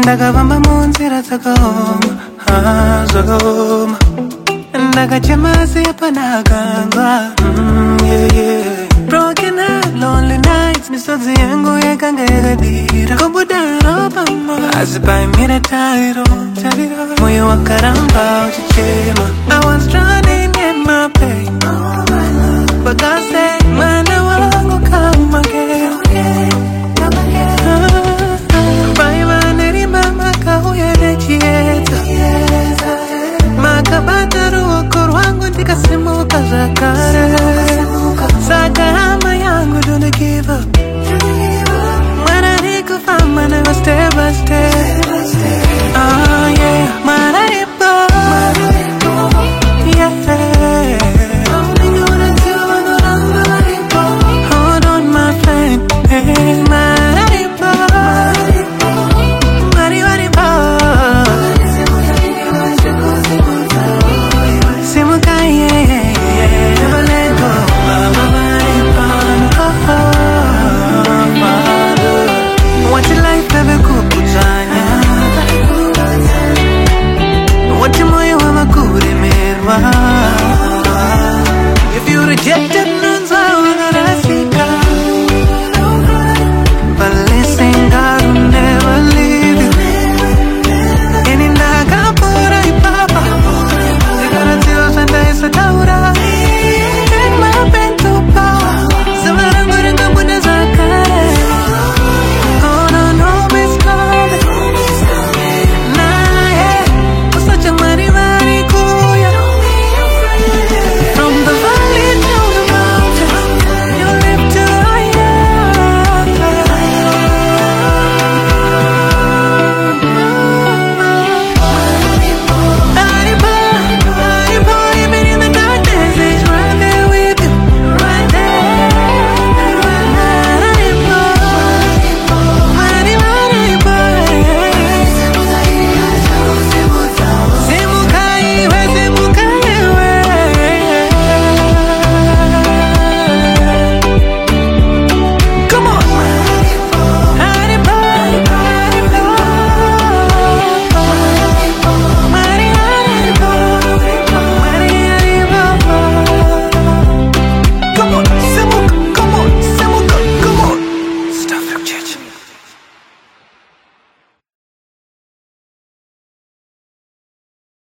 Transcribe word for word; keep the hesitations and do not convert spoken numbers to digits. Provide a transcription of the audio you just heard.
Ndakavamba munzira dzakoma, ah, dzakoma. Ndakachemasi panakangwa, mm, yeah, yeah. Broken heart, lonely nights, misodzi yangu yakanga yakadira. Kubuda ropa mo, azipaimira tairo, tairo. Moyo wakaramba uchichema. I was drowning in my pain, but God said, mwana wangu come again. Baima nerima makauya nechieta. Makabataru okoro wangu ndikasimuka zakare. Sakahama yangu don't give up. Mwana nikufama na step by step. Oh yeah, mwana nipo. Yeah. Hold on my friend, hey, mwana nipo. Mari mari po. Simuka yeah, yeah, never let go. What your life ever kukutanya, what your moyo wama kuremerwa. If you rejected